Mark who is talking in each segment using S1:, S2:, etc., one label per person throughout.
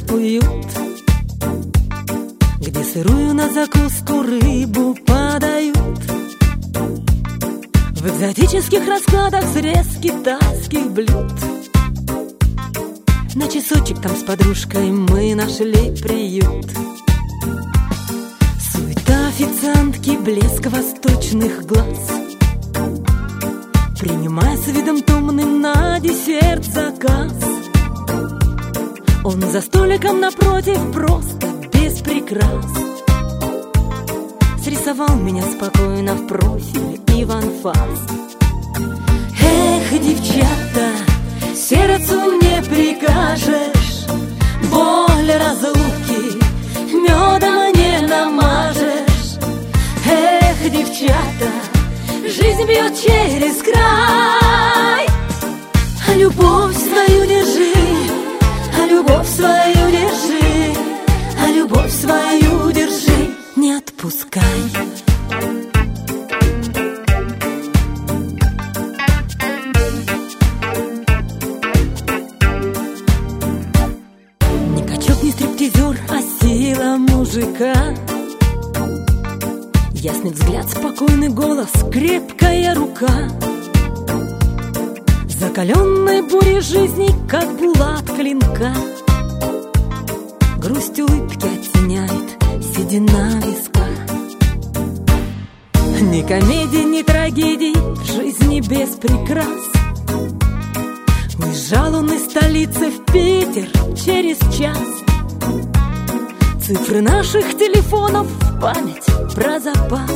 S1: в уют, где сырую на закуску рыбу подают. В экзотических раскладах срез китайских блюд. На часочек там с подружкой мы нашли приют. Суета официантки, блеск восточных глаз, принимая с видом томным на десерт заказ. Он за столиком напротив просто без прикрас срисовал меня спокойно в профиль и в анфас. Эх, девчата, сердцу не прикажешь, боль разлуки медом не намажешь. Эх, девчата, жизнь бьет через край. А любовь свою держи, а любовь свою держи, а любовь свою держи, не отпускай. Ни качок, ни стриптизер, а сила мужика. Ясный взгляд, спокойный голос, крепкая рука. Закаленной бурей жизни, как булат клинка. Грусть улыбки оттеняет седина виска. Ни комедий, ни трагедий в жизни без прикрас. Уезжал он из столицы в Питер через час. Цифры наших телефонов в память про запас.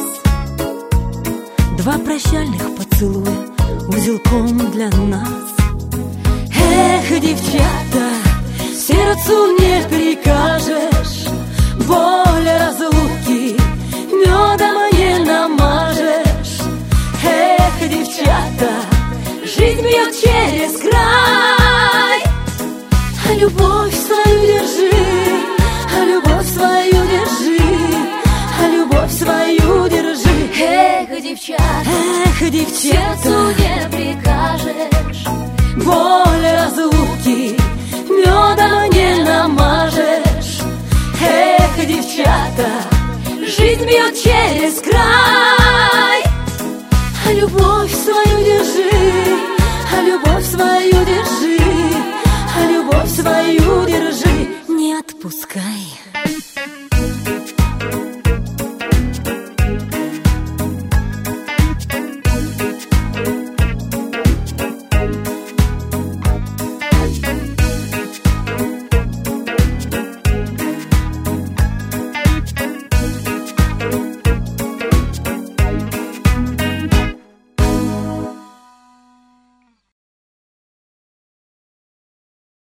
S1: 2 прощальных поцелуя узелком для нас. Эх, девчата, сердцу не прикажешь, боль разлуки медом не намажешь. Эх, девчата, жизнь бьет через край. А любовь свою держи, а любовь свою держи, а любовь свою держи.
S2: Эх, девчата, сердцу не прикажешь,
S1: боль разлуки медом не намажешь. Эх, девчата, жизнь бьет через край. А любовь свою держи, а любовь свою держи, а любовь свою держи, не отпускай.